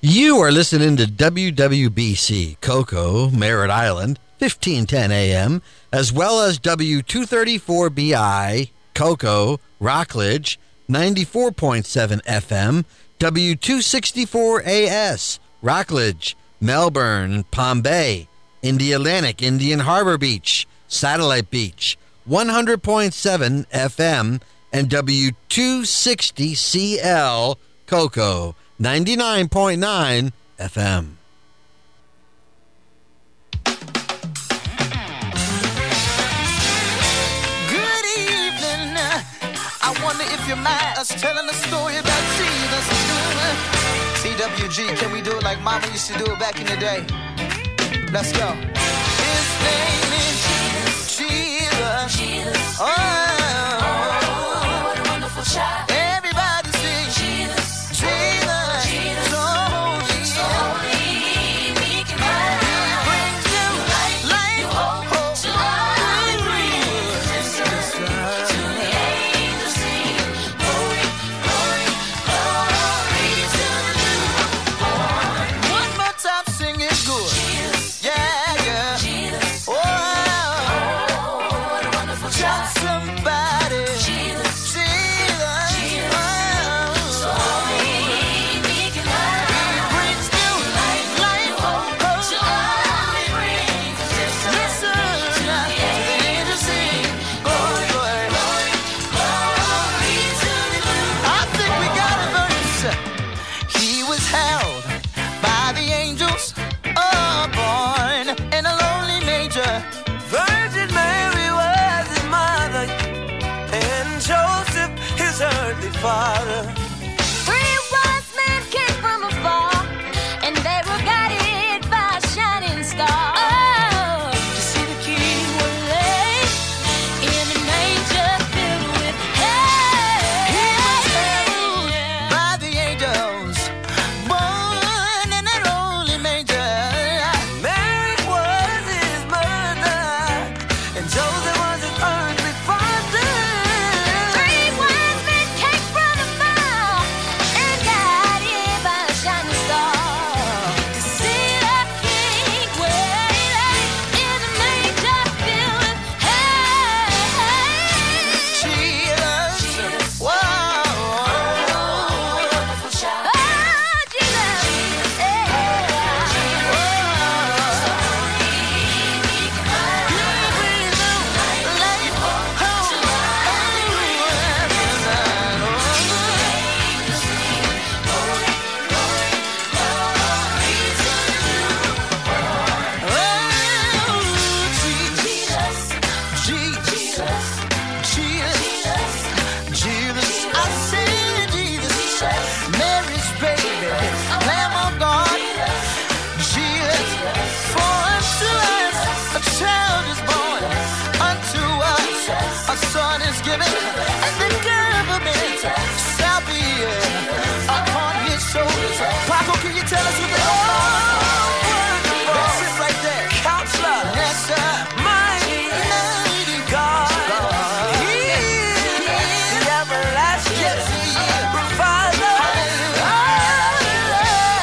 You are listening to WWBC Cocoa, Merritt Island, 1510 AM, as well as W234BI, Cocoa, Rockledge, 94.7 FM, W264AS, Rockledge, Melbourne, Palm Bay, Indialantic, Indian Harbor Beach, Satellite Beach, 100.7 FM, and W260CL, Cocoa, 99.9 FM. Good evening. I wonder if you mind us telling a story about Jesus. CWG, can we do it like Mama used to do it back in the day? Let's go. His name is Jesus. Jesus. Oh, what a wonderful child. Everybody sing Jesus. Jesus. Jesus. So holy. So holy. Meek and mild. He brings you light. Hope. To all the creatures. To the angels sing. Glory, glory, glory to the newborn. One more time, sing it good. Jesus. Yeah, yeah. Jesus. Oh, what a wonderful child. Somebody. Jesus. Jesus. Jesus. Oh. So holy, meek and mild. He brings new light, hope to all the creatures. Listen to the angels sing. Glory, glory, glory, glory to the newborn. I think we got a verse. He was held by the angels, born in a lonely manger. Virgin Mary was his mother, and Joseph his earthly father. 3 wise men came from afar, and they were guided by a shining star. Oh, To see the king was laid in a manger filled with hay. He was held by the angels, born in a lonely manger. Mary was his mother, and Joseph was his earthly father. 3 wise men came from afar, and guided by a shining star. To see the king waiting in a manger filled with hay. Jesus, whoa. Oh, Jesus, Jesus, I say Jesus, Mary's baby, Lamb of God, Jesus, for unto us a child is born, unto us a son is given, and the government shall be upon his shoulders. Paco, can you tell us what the that's it right there. Counselor, yes sir, mighty God, He is the everlasting Father.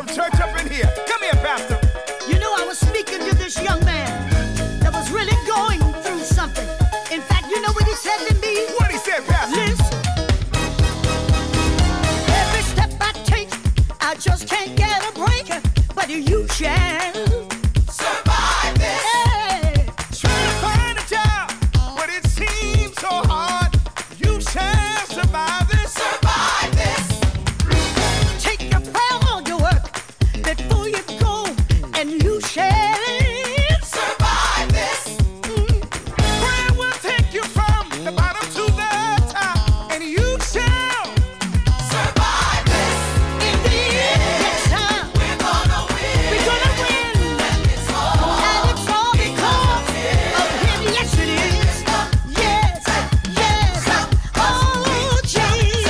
some church up in here. Come here, Pastor. You know, I was speaking to this young man that was really going through something. In fact, you know what he said to me? What he said, Pastor? Listen. Every step I take, I just can't get a break. But you shall survive this. Hey. Trying to find a job, but it seems so hard. You shall survive this. Survive this. Take your prayer on your work before you go, and you shall survive this. Prayer will take you from the bottom to the top, and you shall survive this. In the end, next time we're gonna win. We're gonna win. And it's all because of Him. Yes, it is. Yes, yes. Oh, Jesus.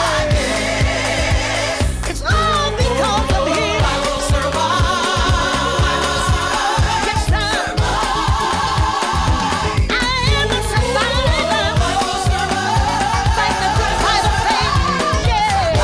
It's all because of Him. Yes, sir. I am a survivor. Fight the good fight of faith. Yeah.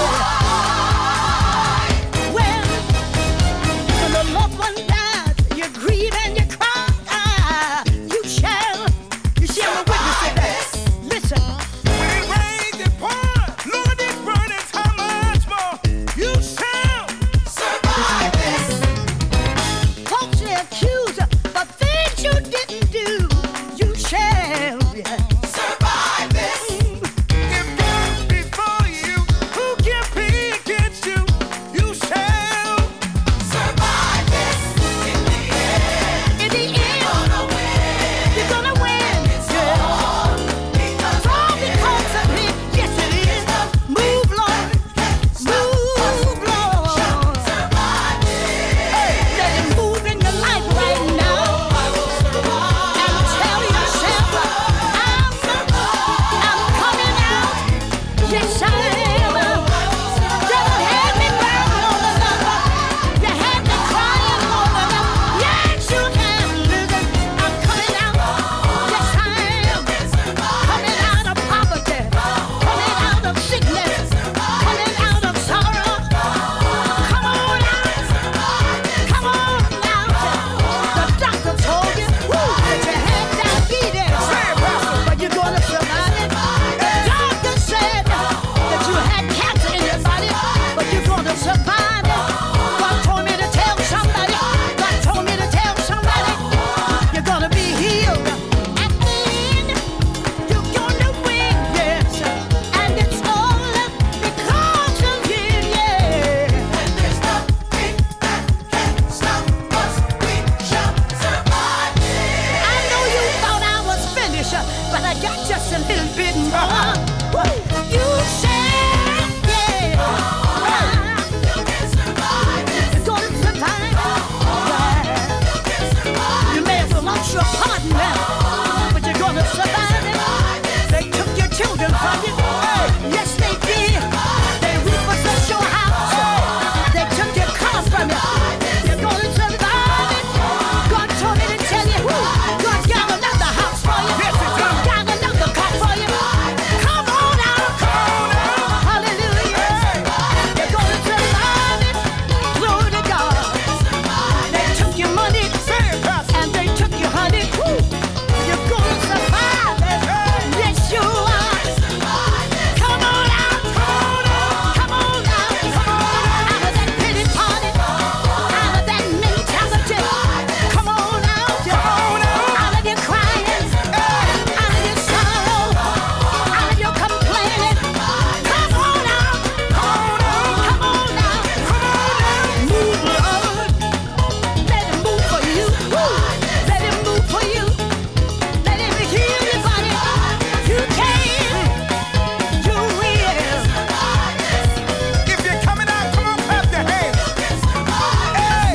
When the loved one dies, you grieve and you cry. You shall witness to that. Listen. when it rains and pours. Lord, this burdens how much more you shall Survive this. Falsely accused for things you didn't do. You shall survive this. If God be for you, who can be against you? You shall Survive this. In the end, you're gonna win. It's all because of Him. Yes, it is. Move, Lord. Move, Lord. Survive this. Let Him move in your life right now. And tell yourself, I'm coming out. Yes, I am. Devil had me bound on the number. You had me crying on the number. Yes, you can. Listen, I'm coming out. Yes, I am. Coming out of poverty. Coming out of sickness. Coming out of sorrow. Come on out. Come on out. The doctor told you that you had diabetes. But you're gonna survive it. The doctor said that you had cancer in your body, but you're gonna survive it. God told me to tell somebody. God told me to tell somebody. You're gonna be healed. At the end, you're gonna win, yes. And it's all because of Him, yeah. And there's nothing that can stop us. We shall survive it. I know you thought I was finished, but I got just a little bit more. You shall, yeah. You can survive it. You're gonna survive it. You may have lost your partner, but you're gonna survive it. They took your children from you. Yes, they did. They repossessed your house. They took your car from you. You're gonna survive it. God told me to tell you, God got another house for you. God got another car for you. Come on out. Hallelujah. You're gonna survive it. Glory to God. They took your money and they took your honey. You're gonna survive it. Yes, you are. Come on out. Come on out. Out of that pity party. Out of that mentality. Come on out. Out of your crying. Out of your sorrow. Out of your complaining. Come on out. Come on out. Move, Lord. Let Him move for you. Let Him move for you. Let Him heal your body. You can. You will. If you're coming out, come on, clap your hands. Hey!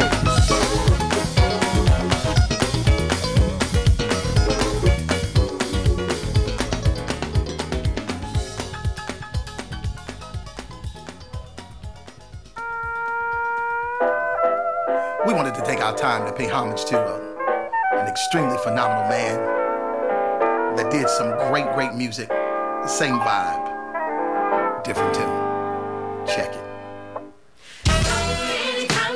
We wanted to take our time to pay homage to an extremely phenomenal man that did some great music. Same vibe, different tune. Check it. So many times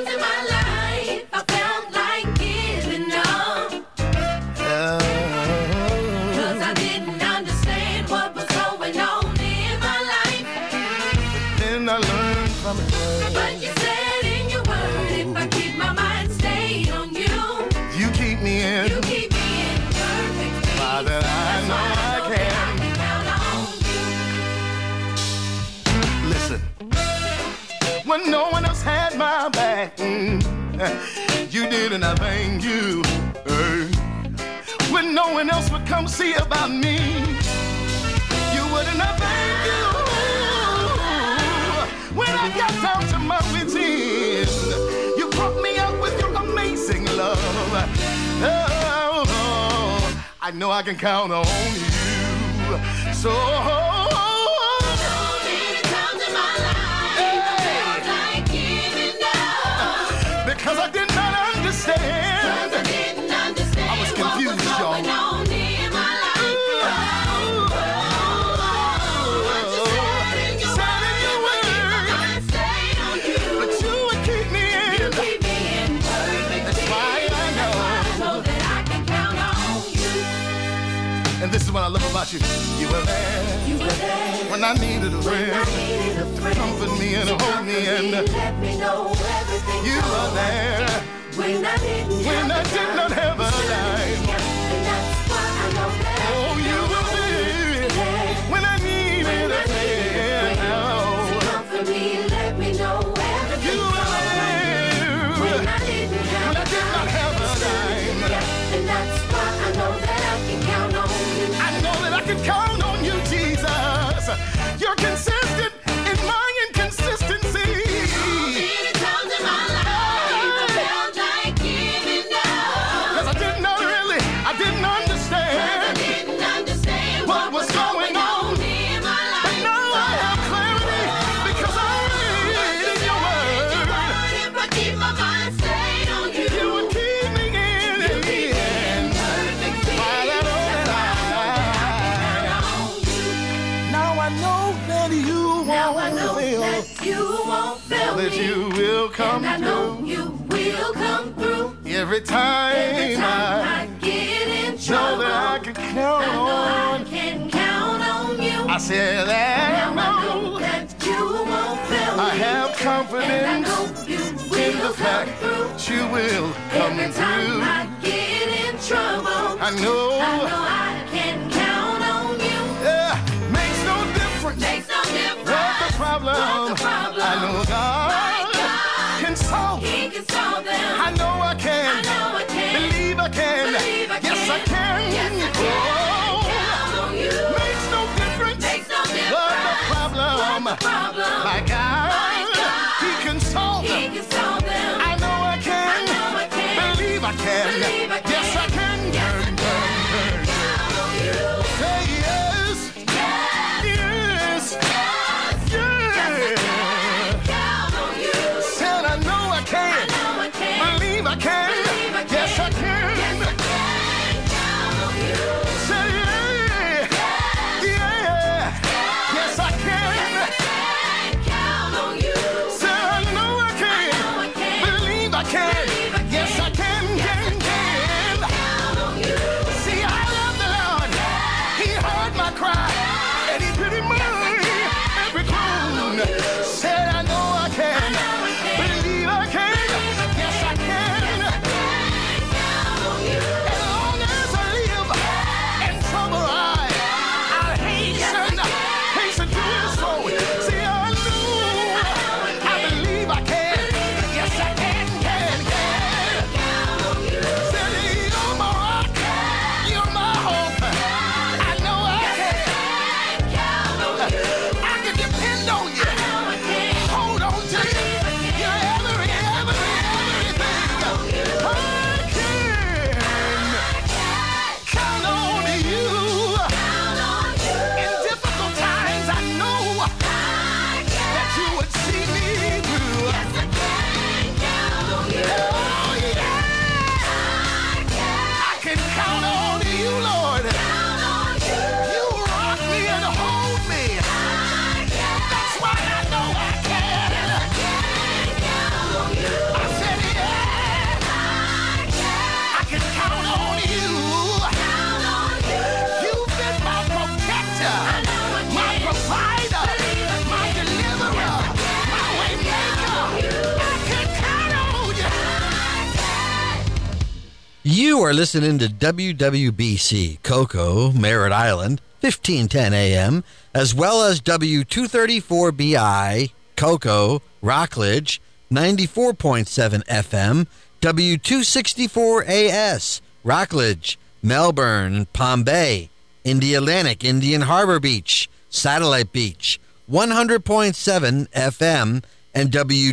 You did, and I thank you. When no one else would come see about me, you would, and I thank you. When I got down to my wits' end, you brought me out with your amazing love. Oh, I know I can count on you. So because I did not understand. I was confused, y'all. Said in your word, but you would keep me in. That's why I know that I can count on you. And this is what I love about you. You were there. When I needed a friend, comfort me and hold me and let me know everything. You were there when I did not have a dime. And that's why I know that. Oh, you were there when I needed a friend. Comfort me and let me know everything. You were there when I did not have a dime. And that's why I know that I can count on you. I know that I can count on you, Jesus. You're consistent in my inconsistency. Many times in my life, I felt like giving up. 'Cause I didn't understand what was going on in my life. But now I have clarity because I read in your word. If I keep my mind stayed on you, you would keep me in the end. While I know that now I know that you won't fail me. That you will come through. And I know you will come through. Every time I get in trouble, know that I can count on you. I said that now I know that you won't fail me. I have confidence, and I know you will in the fact that you will come through. Every time I get in trouble, I know I can count on you. Yeah, makes no difference. What the problem? I know God can solve. He can solve them. I know I can. Believe I can. Yes, I can. Oh, makes no difference. What the problem? My God, He can solve them. I know I can. Believe I can. Yes, I can. Say yes. Yes. Said I know I can. Believe I can. Yes, I can. Say yeah. Yeah. Yes, I can. Said I know I can. Believe I can. Yes, I can. See, I love the Lord. He heard my cry and He pitied me every groan. Said I know I can. Believe I can. Yes, I can. As long as I live in trouble, I'll hasten to His throne. See, I know, I believe I can. Yes, I can. Said you're my rock, you're my hope. I know I can. I can depend on you. Hold on to you. You're everything. I can count on you. In difficult times, I know that you would see me through. Oh, yeah. I can count on you, Lord. You rock me and hold me. That's why I know I can. I said, yeah. I can count on you. You've been my protector, my provider, my deliverer, my way maker. I can count on you. You are listening to WWBC Cocoa, Merritt Island, 1510 AM, as well as W234BI, Cocoa, Rockledge, 94.7 FM, W264AS, Rockledge, Melbourne, Palm Bay, Indialantic, Indian Harbor Beach, Satellite Beach, 100.7 FM, and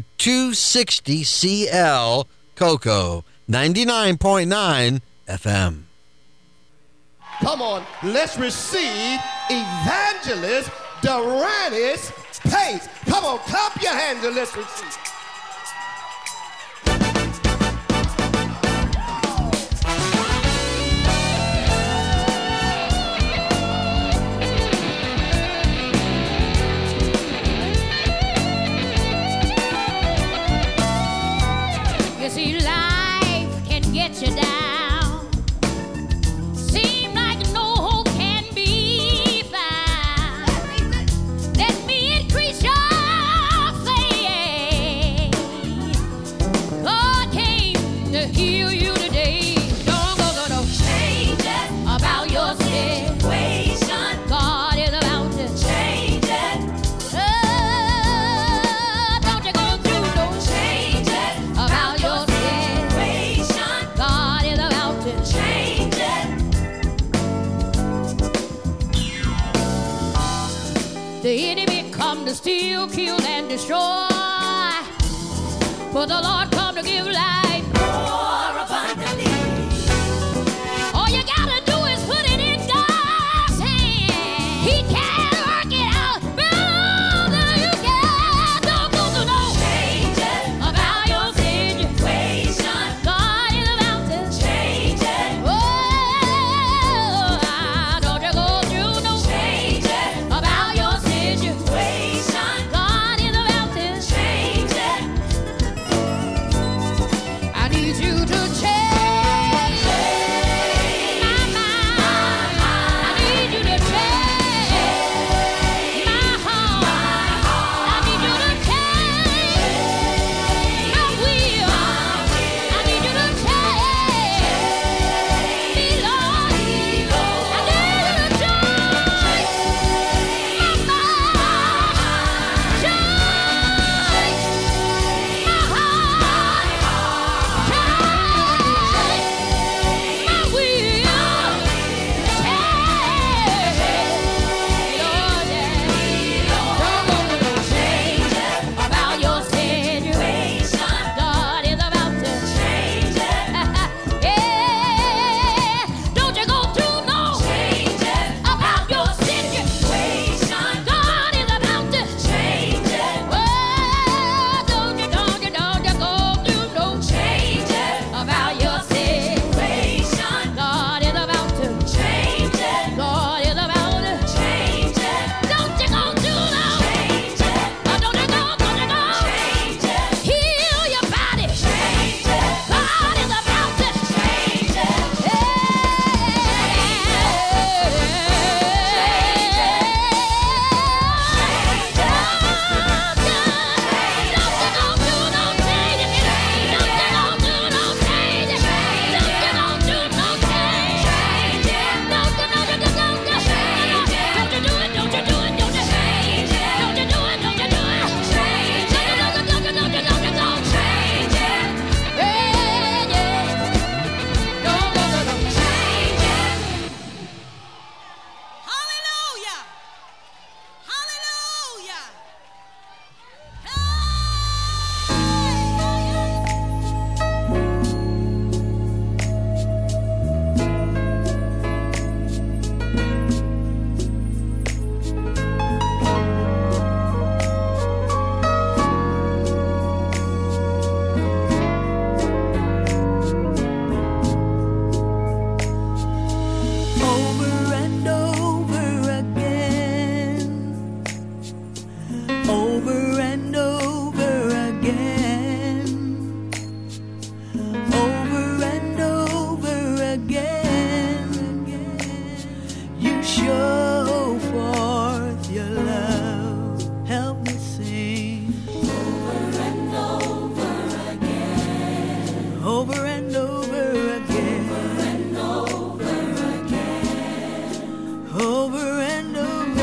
W260CL, Cocoa, 99.9 FM. Come on, let's receive Evangelist Duranis Pace. Come on, clap your hands and let's receive. You see, life can get you down. Seem like no hope can be found. Let me increase your faith. God came to heal you today. Don't go change it about your situation. God is about to change it. Don't you go through no change it about your situation. God is about to change it. The enemy come to steal, kill, and destroy, but the Lord come to give life more abundantly. All you gotta do is put it in God's hand. He can work it out better than you can. Don't go to no change it about your situation. God is about to change it. Oh, don't you go through no change it about your situation. God is about to change it. I need you to change my mind. I need you to change my heart. I need you to change my will. I need you to change me, Lord. I need you to change my mind. Change my heart.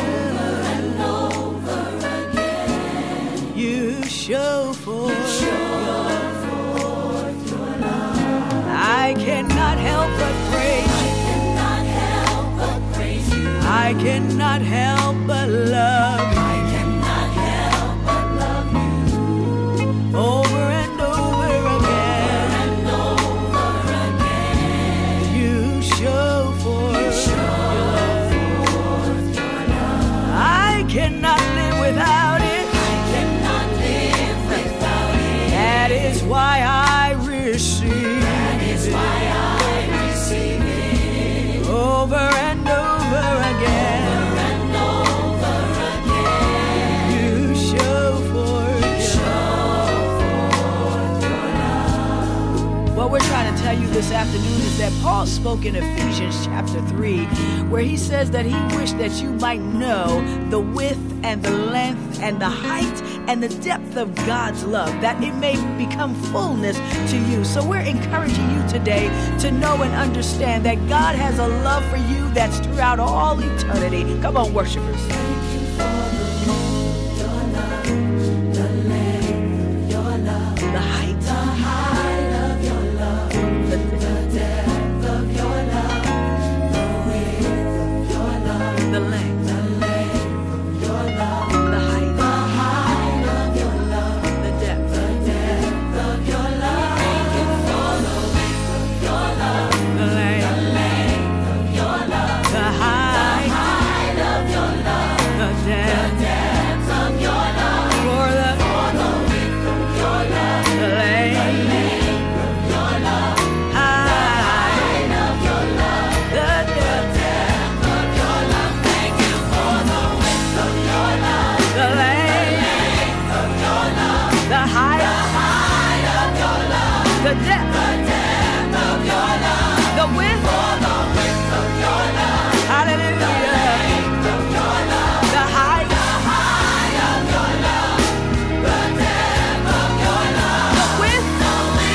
show for I cannot help but praise you. I cannot help but love you. I cannot help but love you. Over and over again. You show forth your love. I cannot live without it. That is why I receive it. Over and over again. You show forth your love. What we're trying to tell you this afternoon is that Paul spoke in Ephesians chapter 3, where he says that he wished that you might know the width and the length and the height and the depth of God's love, that it may become fullness to you. So we're encouraging you today to know and understand that God has a love for you that's throughout all eternity. Come on, worshipers. The height of your love, the depth of your love, the width of your love, the length of your love, the height of your love, the depth of your love, the width of your love, the length of your love, the height of your love, the depth of your love, for the width of your love, the length of your love, height of your love, the depth of your love. Thank you for the width of your love, the length of your love, the height of your love, the depth of your love, the width of your love. Hallelujah. The height of your love, the depth of your love, the width, the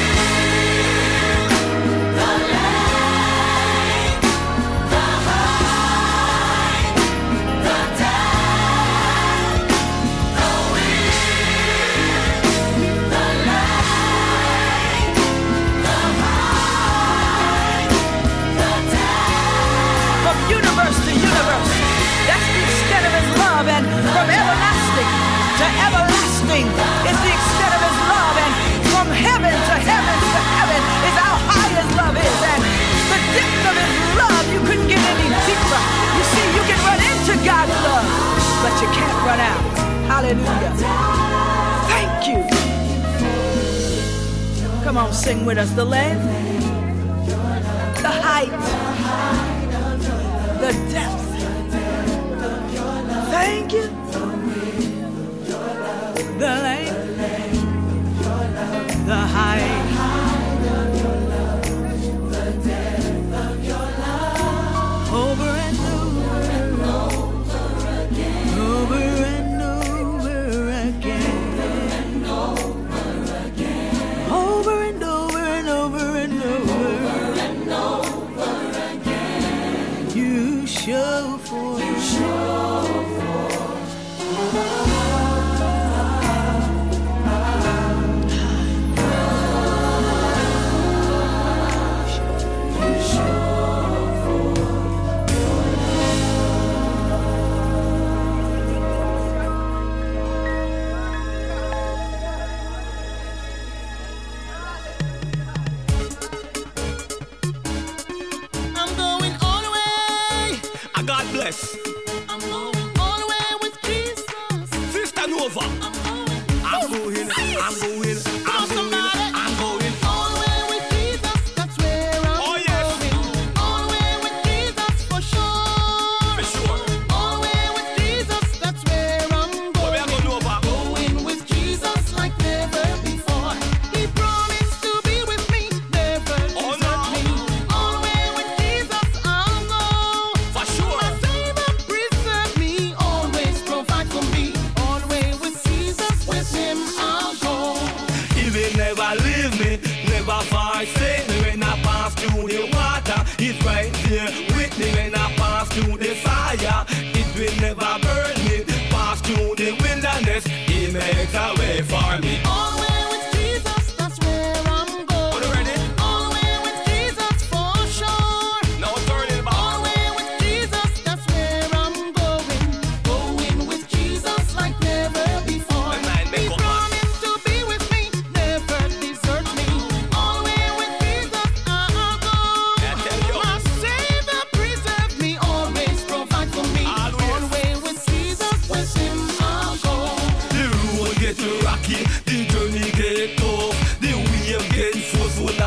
length, the height, the depth, the width, the length, the height, the depth. From universe to universe, that's the extent of his love, and from everlasting to everlasting is the extent of his love, and from heaven to heaven to heaven is how high his love is, and the depth of his love, you couldn't get any deeper. You see, you can run into God's love, but you can't run out. Hallelujah. Thank you. Come on, sing with us. The length, the height, the depth. Thank you. The length, the height, over and over again, over and over again, over and over and over and over again. You show forth. I'm going all the way. God bless. I'm going all the way with Jesus. Sister Nova. I'm going. I'm going. I'm going all the way with Jesus. That's where I'm going. All the way with Jesus for sure. For sure. All the way with Jesus. That's where I'm going. Going with Jesus like never before. He promised to be with me, never desert me. All the way with Jesus I'll go. For sure. My Savior preserve me, always provide for me. All the way with Jesus, with him I'll go. He will never leave me, never forsake me when I pass through the water. He's right there with me when I pass through the fire. It will never burn me. Pass through the wilderness, he makes a way for me. All the way with Jesus, that's where I'm going. All the way with Jesus.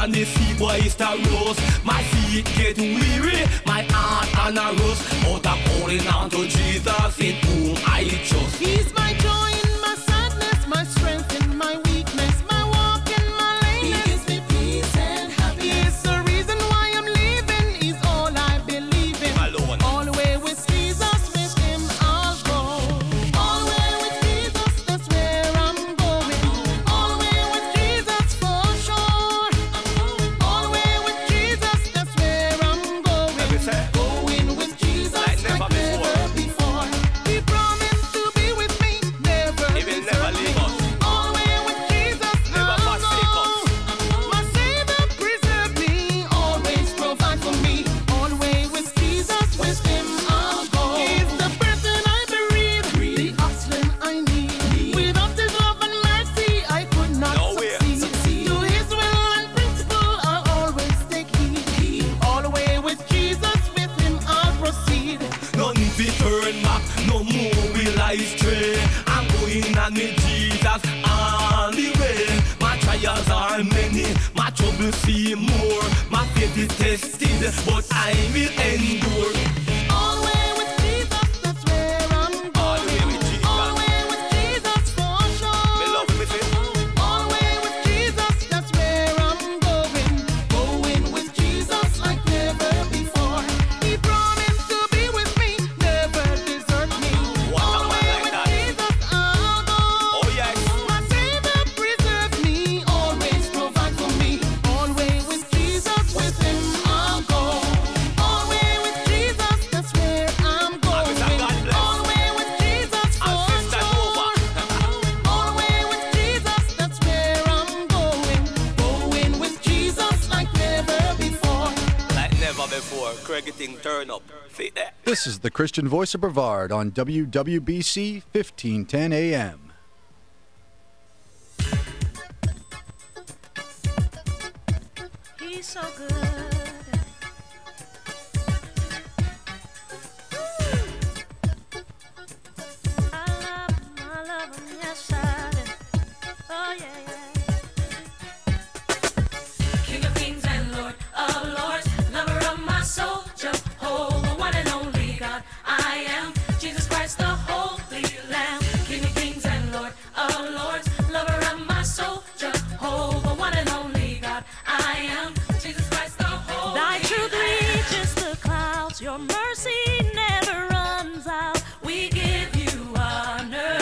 on the feet, boy, it's the rose. My feet get weary, my heart on a rose. Out of holding on to Jesus, in whom I trust. He's my joy in my sadness, my strength in my weakness, my walk in my lameness. He gives me peace and happiness. He's the reason why I'm living. He's all I believe in. Alone. All the way with Jesus, with him I'll go. All the way with Jesus, that's where I'm going. All the way with Jesus for sure. All the way with Jesus, that's where I'm going. Let me say. Going with Jesus Like never before. He promised to be with me, never He will never leave us. all the way with Jesus, Never I'll forsake go. us. My Savior preserve me, always provide for me. All the way with Jesus, with him I'll go. He's the breath that I breathe, the oxygen I need. Without his love and mercy, I could not Nowhere. succeed. To his will and principle, I'll always take heed. All the way with Jesus, with him I'll proceed. No need to turn back, no more will I stray. I'm going on with Jesus all the way. My trials are many, my troubles seem more. My faith is tested, but I will endure. All the way with Jesus, that's where I'm going. All the way with Jesus. All the way with Jesus for sure. Me love me say. All the way with Jesus, that's where I'm going. Going with Jesus like never before. He promised to be with me, never desert me. What All a the man way like with that. Jesus, I'll go. Oh yes. My Savior preserve me, always provide for me. All the way with Jesus, with him I'll go. All the way with Jesus, that's where I'm going. Mr. God bless. All the way with Jesus And for Sister sure. Nova. All the way with Jesus, that's where I'm going. Going with Jesus like never before. Like never before, Craig thing turn up. See that? This is the Christian Voice of Brevard on WWBC 1510 AM. He's so good. I love him, yes I do. Oh yeah, yeah. King of kings and Lord of lords, lover of my soul, Jehovah, one and only God. I am Jesus Christ, the Holy Lamb. King of kings and Lord of lords, lover of my soul, Jehovah, one and only God. I am Jesus Christ, the Holy Lamb. Thy truth reaches the clouds, your mercy never runs out. We give you honor.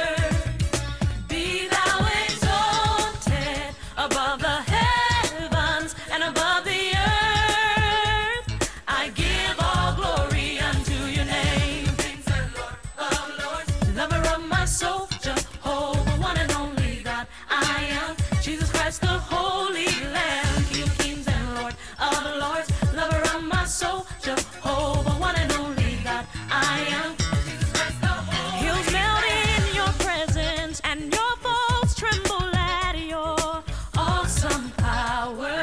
Be thou exalted above the heavens and above the earth. I give all glory unto your name. Kings and Lord of lords, lover of my soul, Jehovah, one and only God. I am Jesus Christ, the Holy Lamb. King of kings and Lord of lords, lover of my soul, Jehovah, one and only God. I am Jesus Christ, the Holy Lamb. Hills melt in your presence and your foes tremble at your awesome power.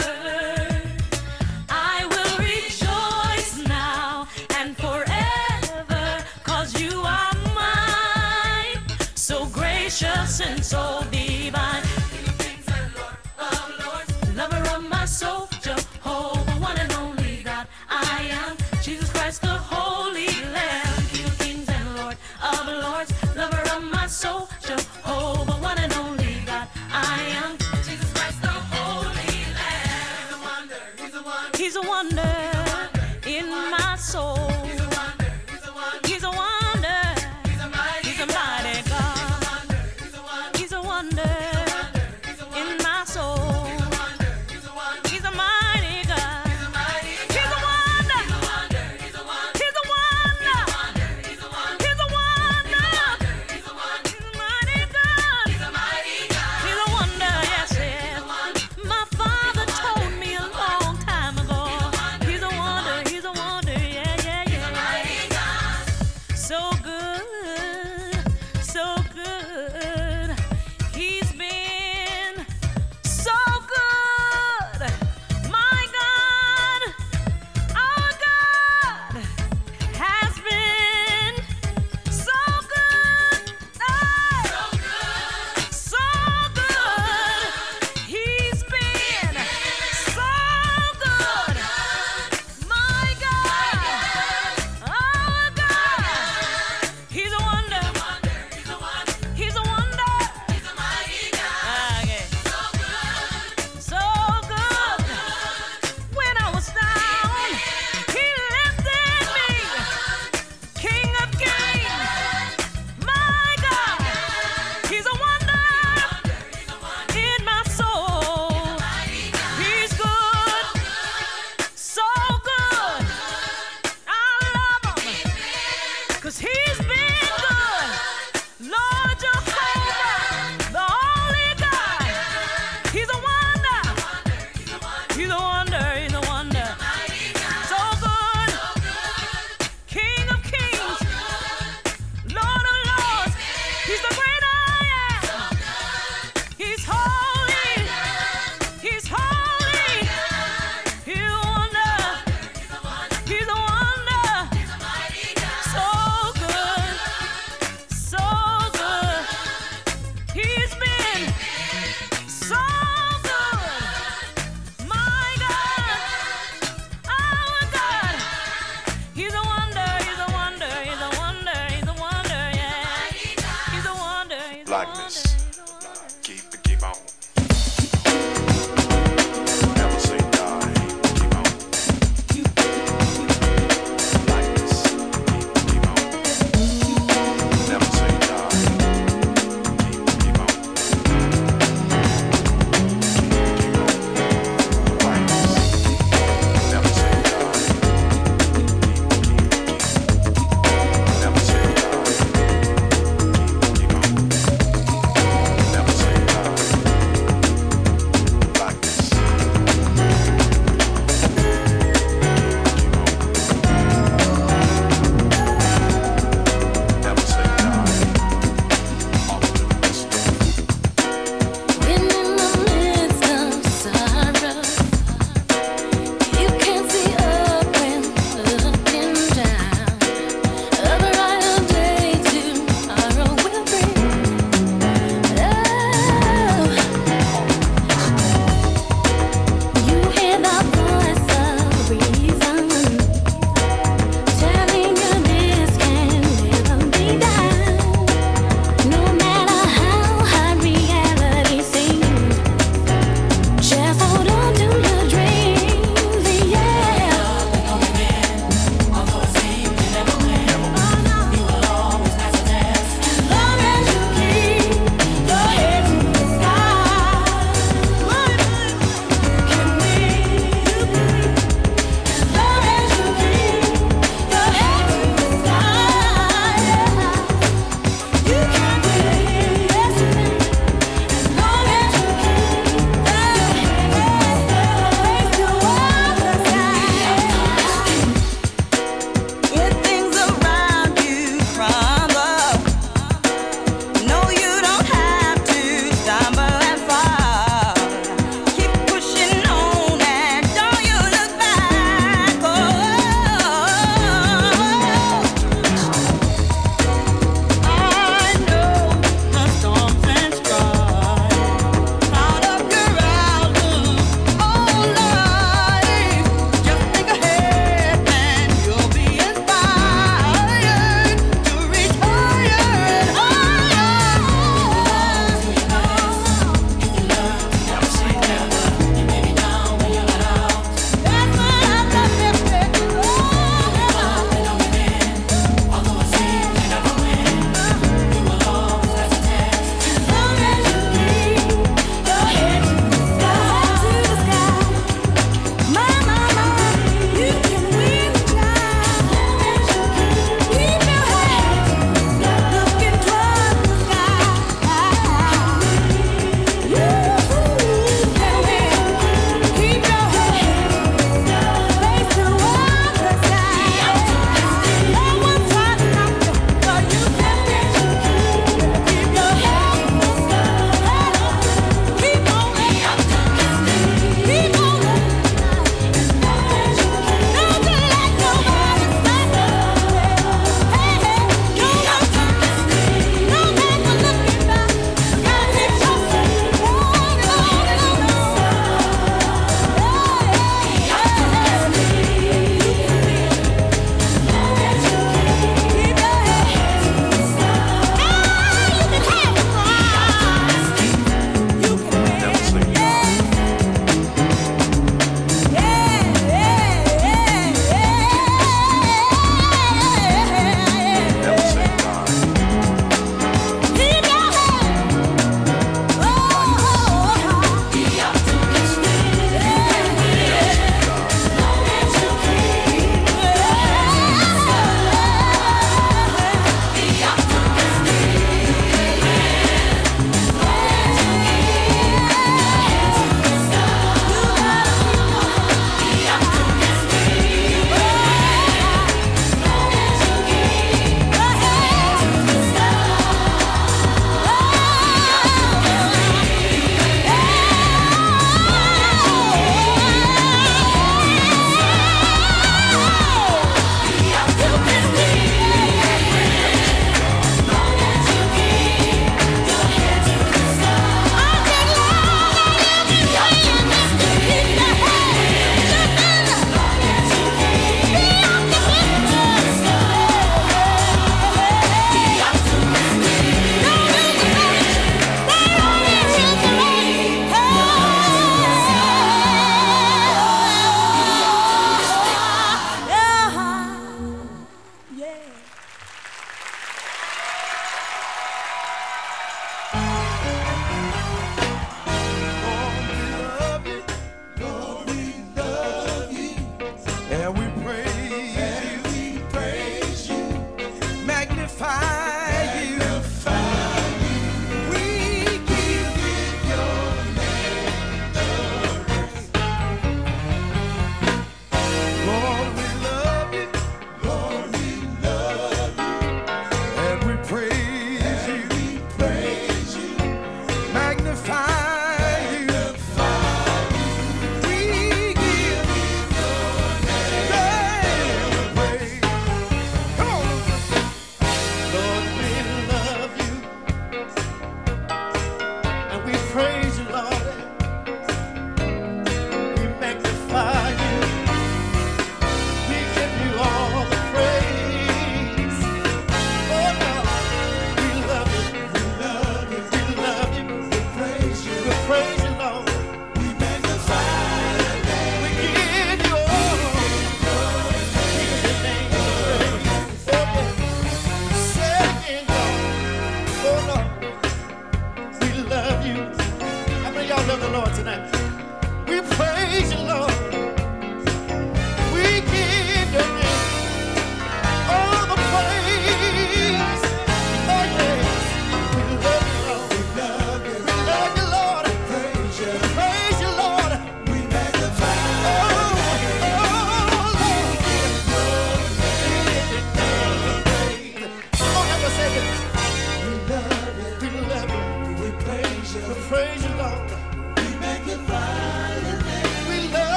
I will rejoice now and forever, 'cause you are mine, so gracious and so divine. King of kings and Lord of lords, lover of my soul, Jehovah, one and only God. I am Jesus Christ, the Holy Lamb. King of kings and Lord of lords, lover of my soul, Jehovah, one and only God. I am Jesus Christ, the Holy Lamb. He's a wonder, he's a wonder, he's a wonder in my soul. He's a wonder, he's a wonder, he's a wonder, he's a mighty God. He's a wonder in my soul. He's a mighty God. He's a wonder. He's a wonder. He's a wonder. He's a wonder. He's a mighty God. He's a wonder. Yes, yes. My father told me a long time ago. He's a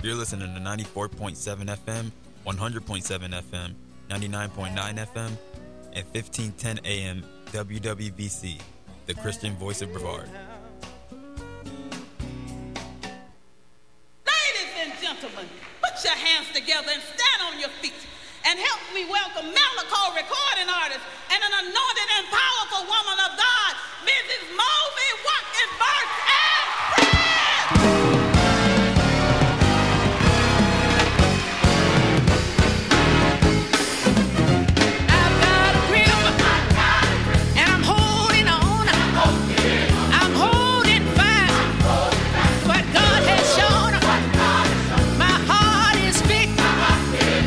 You're listening to 94.7 FM, 100.7 FM, 99.9 FM, and 1510 AM WWBC, the Christian voice of Brevard. Ladies and gentlemen, put your hands together and stand on your feet and help me welcome Malachi recording artist and an anointed and powerful woman of God, Mrs. Moby Watkins Burke and Friends.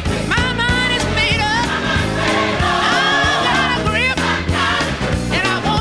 And I want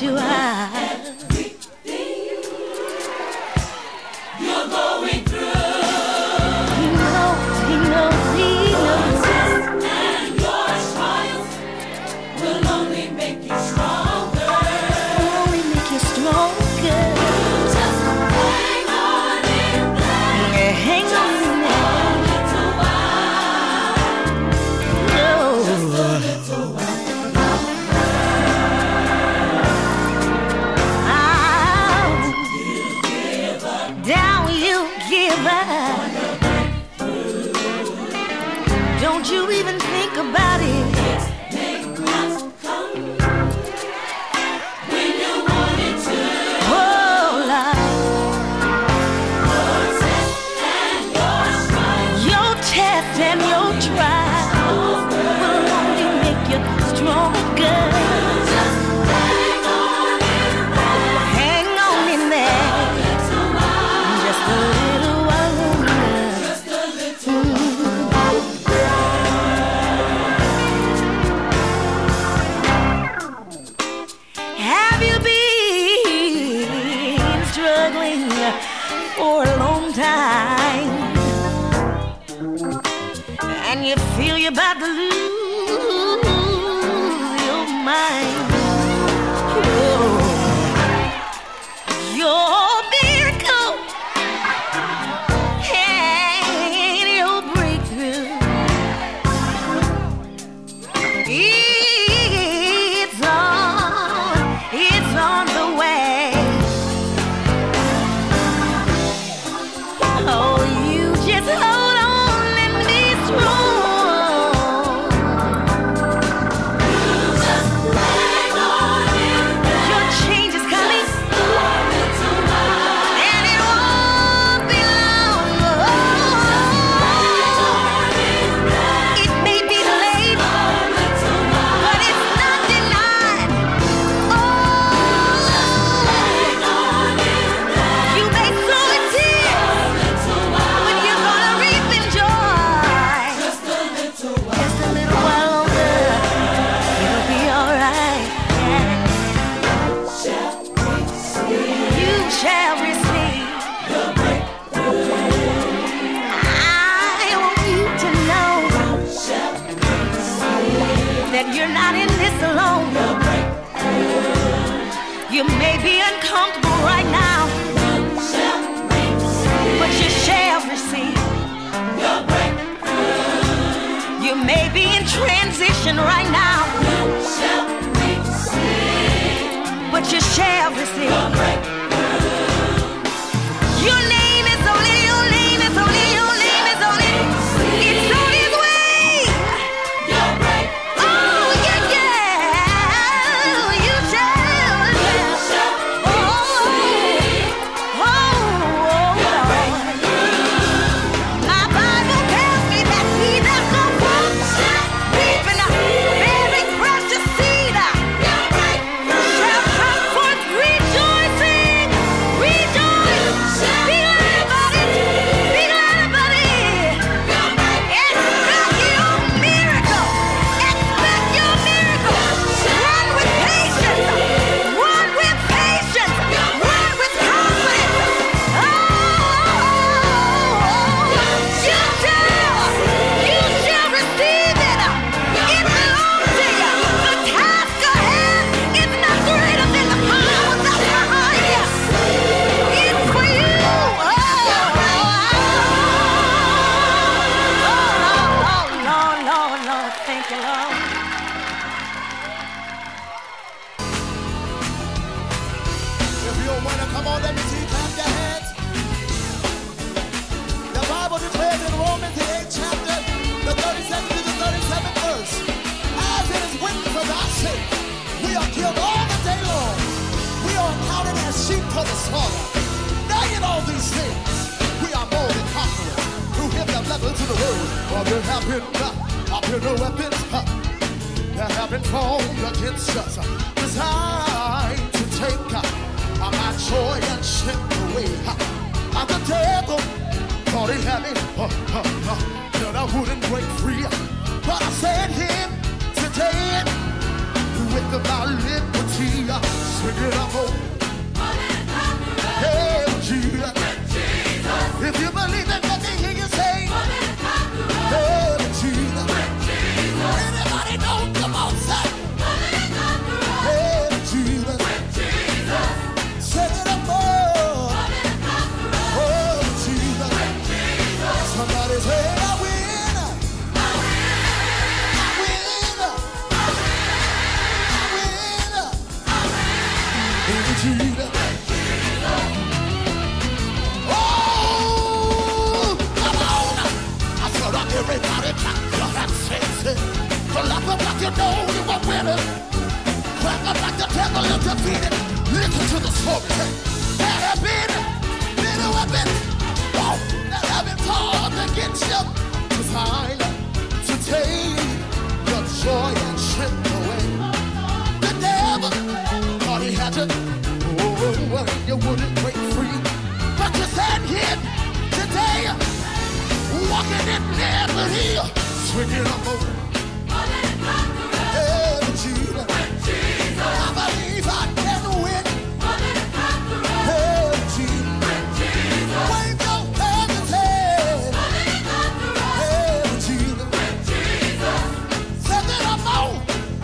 to hide. You're going through. He knows, he knows, he knows. And your trials will only make you stronger. Only make you stronger. Just hang on in there. Hang on in there. Down you give up. Don't you even think about it. When you want it to. Oh, Lord. Your test and your trial will only make you stronger. Hang on in there. Just a little while longer. Have you been struggling for a long time? And you feel you're about to lose your mind. Oh, your miracle and your breakthrough. It's on the way. Oh, you just hold on and be strong. Just hang on in there. Your change is coming, and it won't be long. It may be late, but it's not denied. You may sow a tear, but you're gonna reap in joy. Just a little while longer, it'll be alright. You shall receive. I want you to know that you're not in this alone. You may be uncomfortable right now, but you shall receive. You may be in transition right now, but you shall receive. Your name is only, your name is only, your name is only. It's on its way. Oh, yeah, yeah. You shall. My Bible tells me that he that goes forth reaping a very precious seed shall come forth rejoicing. Rejoice. Be glad about it. Be glad about it. Expect your miracle. Expect your miracle. Run with patience. Run with patience. Run with confidence. Oh, you shall receive it. It belongs to you. The task ahead is not greater than the power that's behind you. It's for you. Lord, thank you, Lord. If you're a winner, come on, let me see you clap your hands. The Bible declares in Romans, the 8th chapter, the 32nd to the 37th verse, as it is written for thy sake, we are killed all the day long. We are accounted as sheep for the slaughter. Now in all these things, we are more than conquerors through him that led us to the world. For there have been no weapons that have been formed against us, designed to take my joy and strip away. The devil thought he had me, that I wouldn't break free. But I set him today with my liberty. Swing it up, oh. Hey, Jesus. If you believe it, let me hear you say, hey, Jesus. Anybody know? Come on, say, hey, Jesus. Swing it up, oh. Oh, Jesus. Somebody say, I win. I win. Jesus. Oh, come on. I said, everybody clap your hands, say, clap up like you know you are winning. Clap up like the devil is defeated. Listen to the story. That have been a weapon. Oh, that have been formed against you. Designed to take your joy and strength away. The devil thought he had to. You wouldn't break free, but you stand here today, walking in liberty, swinging up over. Hey, Jesus, I believe I can win. Hey, Jesus, wave your hands and say, hey, Jesus, send it up on.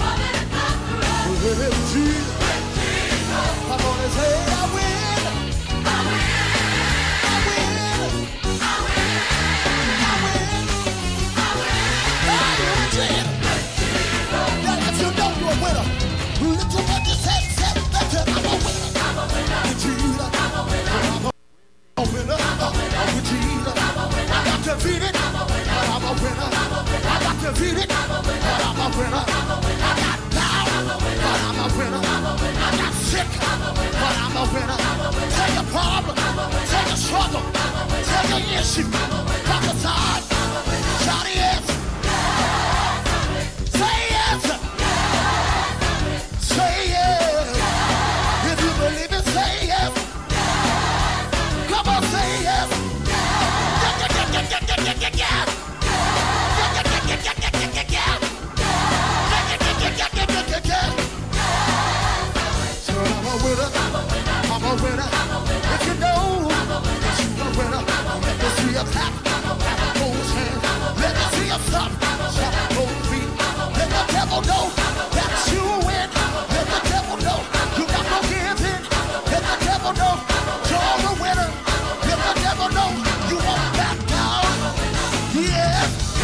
Hey, Jesus. I'm gonna say I win. I win. I win. I win. I win. I win. I win. Now if you know you're a winner, lift your hands and say, I'm a winner. I'm a winner. With Jesus. I'm a winner. I'm a winner. I'm a winner. With Jesus. I'm a winner. I got defeated. I'm a winner. I'm a winner. I'm a winner. I got defeated. I'm a winner. I'm a winner. I'm a winner. I got down. I'm a winner. But I'm a winner. I'm a winner. I got sick. But I'm a winner. Take a problem. Take a struggle. Take an issue. Prophesy. Shout yes. Say yes. Say yes. If you believe it, say yes. Come on, say yes. I'm a winner. If you know that you're a winner, let me see a clap. Clap those hands. Let me see a stop. Stop those feet. Let the devil know that you win. Let the devil know you got no giving. Let the devil know you're a winner. Let the devil know you won't back down. Yes.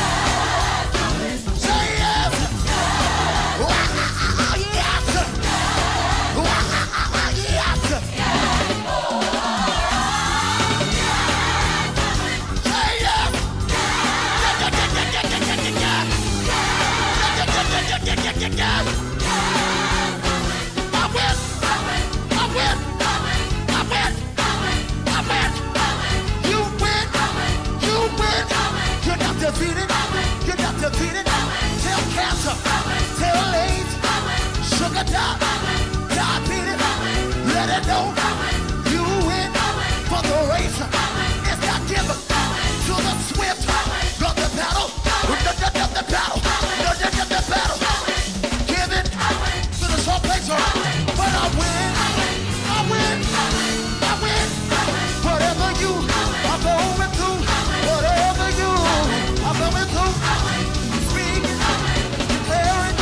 Say yes. Defeated, you're not defeated. Tell cancer, tell AIDS, sugar diabetes, let it know you win. For the race is not given to the swift, not the battle, the battle, the battle. Give it to the short placer, but I win, I win, I win. Whatever you are going through, whatever you I'm going through, speaking, declaring,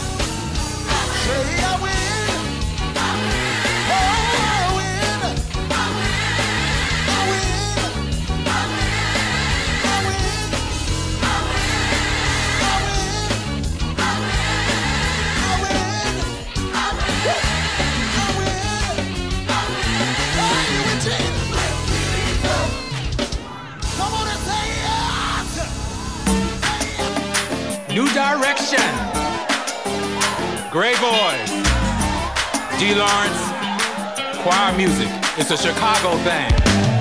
say I win, I win, I win, I win, I win, I win, I win, come on and say yes. New Direction, Gray Boys, D. Lawrence, Choir Music. It's a Chicago thing.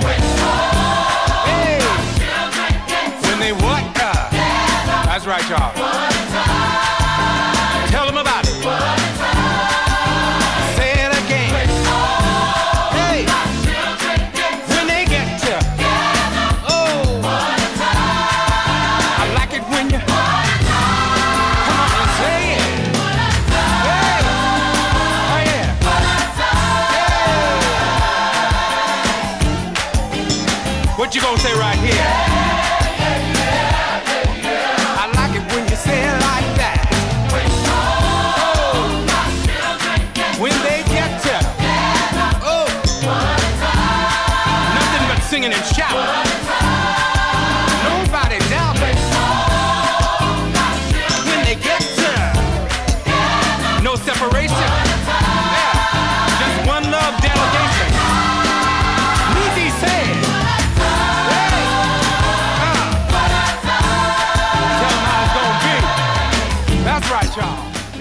Hey, when they what? That's right, y'all. Tell them about it. Say it again. Hey, when they get to, oh, I like it when you. Come on and say it. Hey, oh singing and shouting.